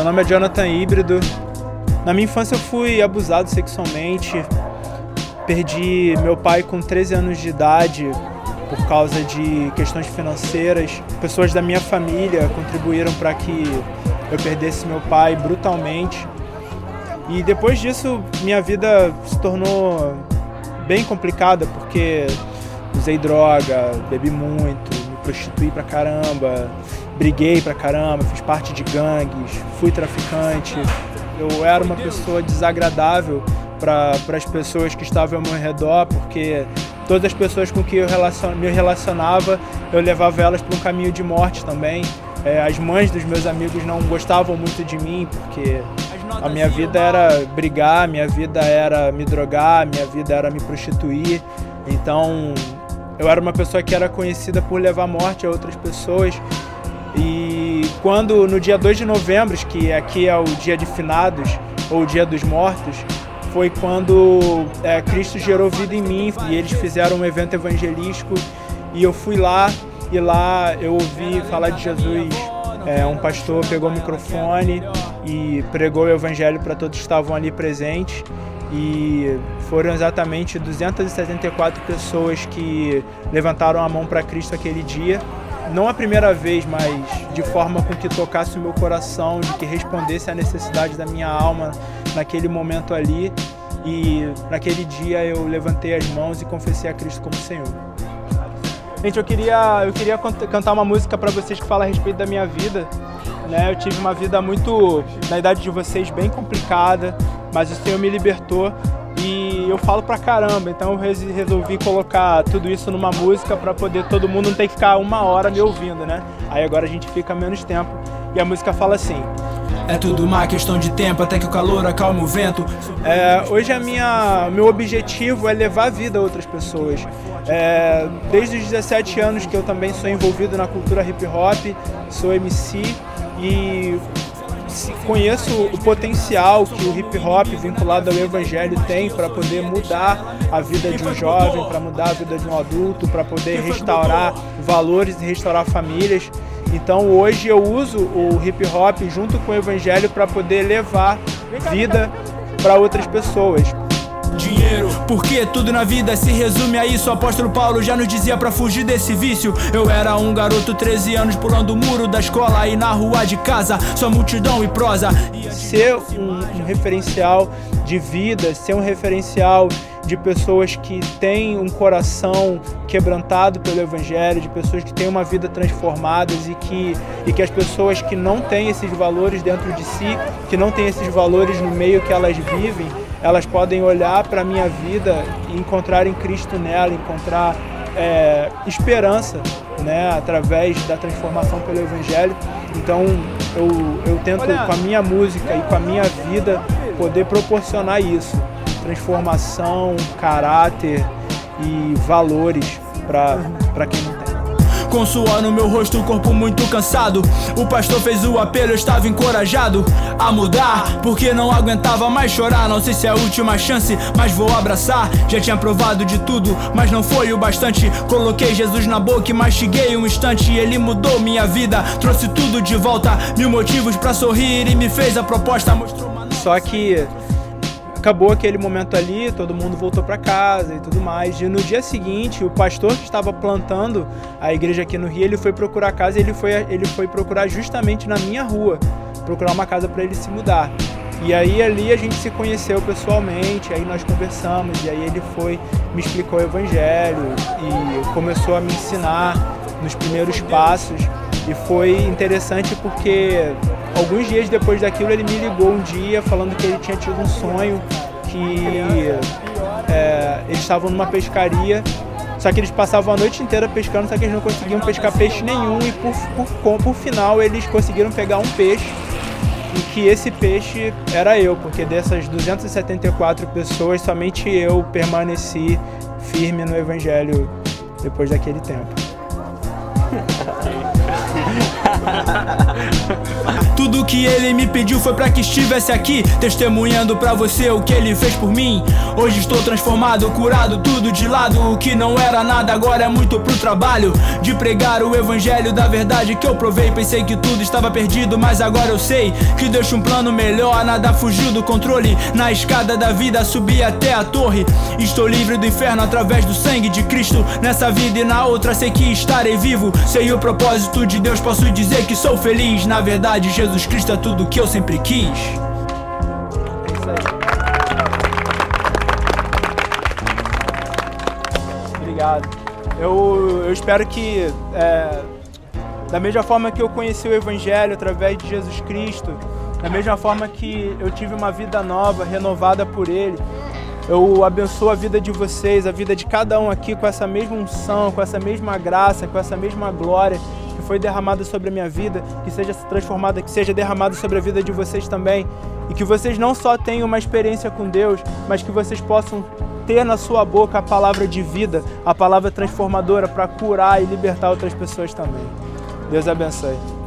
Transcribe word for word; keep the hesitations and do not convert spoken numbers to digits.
nome é Jonathan Híbrido. Na minha infância eu fui abusado sexualmente. Perdi meu pai com treze anos de idade por causa de questões financeiras. Pessoas da minha família contribuíram para que eu perdesse meu pai brutalmente. E depois disso, minha vida se tornou bem complicada, porque usei droga, bebi muito, me prostituí pra caramba, briguei pra caramba, fiz parte de gangues, fui traficante. Eu era uma pessoa desagradável para as pessoas que estavam ao meu redor, porque todas as pessoas com quem eu relacion, me relacionava, eu levava elas para um caminho de morte também. É, as mães dos meus amigos não gostavam muito de mim, porque a minha vida era brigar, minha vida era me drogar, minha vida era me prostituir. Então, eu era uma pessoa que era conhecida por levar morte a outras pessoas. E quando, no dia dois de novembro, que aqui é o dia de finados, ou o dia dos mortos, foi quando é, Cristo gerou vida em mim e eles fizeram um evento evangelístico e eu fui lá e lá eu ouvi falar de Jesus. É, um pastor pegou o microfone e pregou o evangelho para todos que estavam ali presentes e foram exatamente duzentas e setenta e quatro pessoas que levantaram a mão para Cristo aquele dia. Não a primeira vez, mas de forma com que tocasse o meu coração, de que respondesse à necessidade da minha alma naquele momento ali. E naquele dia eu levantei as mãos e confessei a Cristo como Senhor. Gente, eu queria, eu queria cantar uma música para vocês que fala a respeito da minha vida. Né? Eu tive uma vida muito, na idade de vocês, bem complicada, mas o Senhor me libertou. E eu falo pra caramba, então eu resolvi colocar tudo isso numa música pra poder todo mundo não ter que ficar uma hora me ouvindo, né? Aí agora a gente fica menos tempo. E a música fala assim: é tudo uma questão de tempo até que o calor acalme o vento. É, hoje a minha, meu objetivo é levar a vida a outras pessoas. É, desde os dezessete anos que eu também sou envolvido na cultura hip hop, sou M C e conheço o potencial que o hip hop vinculado ao evangelho tem para poder mudar a vida de um jovem, para mudar a vida de um adulto, para poder restaurar valores e restaurar famílias. Então hoje eu uso o hip hop junto com o evangelho para poder levar vida para outras pessoas. Dinheiro, porque tudo na vida se resume a isso. O apóstolo Paulo já nos dizia pra fugir desse vício. Eu era um garoto, treze anos, pulando o muro da escola e na rua de casa, só multidão e prosa. Ser um, um referencial de vida, ser um referencial de pessoas que têm um coração quebrantado pelo evangelho, de pessoas que têm uma vida transformadas e que, e que as pessoas que não têm esses valores dentro de si, que não têm esses valores no meio que elas vivem, elas podem olhar para a minha vida e encontrar em Cristo nela, encontrar é, esperança, né, através da transformação pelo evangelho. Então eu, eu tento com a minha música e com a minha vida poder proporcionar isso. Transformação, caráter e valores para quem não tem. Com suor no meu rosto, o corpo muito cansado, o pastor fez o apelo, eu estava encorajado a mudar, porque não aguentava mais chorar. Não sei se é a última chance, mas vou abraçar. Já tinha provado de tudo, mas não foi o bastante. Coloquei Jesus na boca e mastiguei um instante. Ele mudou minha vida, trouxe tudo de volta, mil motivos pra sorrir e me fez a proposta. Mostrou uma... Só que acabou aquele momento ali, todo mundo voltou para casa e tudo mais. E no dia seguinte, o pastor que estava plantando a igreja aqui no Rio, ele foi procurar casa e ele foi, ele foi procurar justamente na minha rua, procurar uma casa para ele se mudar. E aí ali a gente se conheceu pessoalmente, aí nós conversamos, e aí ele foi, me explicou o evangelho e começou a me ensinar nos primeiros passos. E foi interessante porque alguns dias depois daquilo ele me ligou um dia falando que ele tinha tido um sonho, que é, eles estavam numa pescaria, só que eles passavam a noite inteira pescando, só que eles não conseguiam pescar peixe nenhum e por, por, por final eles conseguiram pegar um peixe e que esse peixe era eu, porque dessas duzentas e setenta e quatro pessoas somente eu permaneci firme no evangelho depois daquele tempo. Tudo que ele me pediu foi pra que estivesse aqui, testemunhando pra você o que ele fez por mim. Hoje estou transformado, curado, tudo de lado. O que não era nada agora é muito pro trabalho de pregar o evangelho da verdade que eu provei. Pensei que tudo estava perdido, mas agora eu sei que Deus tinha um plano melhor. Nada fugiu do controle. Na escada da vida subi até a torre. Estou livre do inferno através do sangue de Cristo. Nessa vida e na outra sei que estarei vivo. Sei o propósito de Deus, posso dizer que sou feliz. Na verdade, Jesus Cristo é tudo que eu sempre quis. É isso aí. Obrigado. Eu, eu espero que, é, da mesma forma que eu conheci o Evangelho através de Jesus Cristo, da mesma forma que eu tive uma vida nova, renovada por Ele, eu abençoo a vida de vocês, a vida de cada um aqui com essa mesma unção, com essa mesma graça, com essa mesma glória que foi derramada sobre a minha vida, que seja transformada, que seja derramada sobre a vida de vocês também. E que vocês não só tenham uma experiência com Deus, mas que vocês possam ter na sua boca a palavra de vida, a palavra transformadora para curar e libertar outras pessoas também. Deus abençoe.